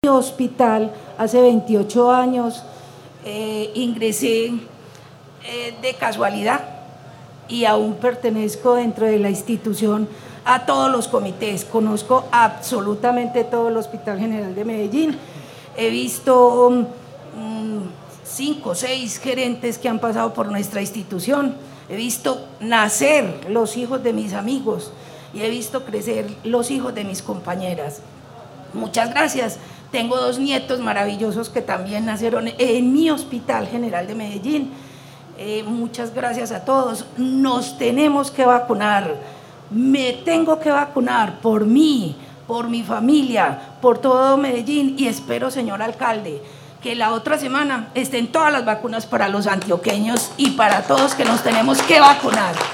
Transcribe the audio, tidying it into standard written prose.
mi hospital hace 28 años, ingresé de casualidad y aún pertenezco dentro de la institución a todos los comités, conozco absolutamente todo el Hospital General de Medellín, he visto 5 o 6 gerentes que han pasado por nuestra institución, he visto nacer los hijos de mis amigos y he visto crecer los hijos de mis compañeras. Muchas gracias. Tengo 2 nietos maravillosos que también nacieron en mi Hospital General de Medellín. Muchas gracias a todos. Nos tenemos que vacunar. Me tengo que vacunar por mí, por mi familia, por todo Medellín y espero, señor alcalde, que la otra semana estén todas las vacunas para los antioqueños y para todos que nos tenemos que vacunar.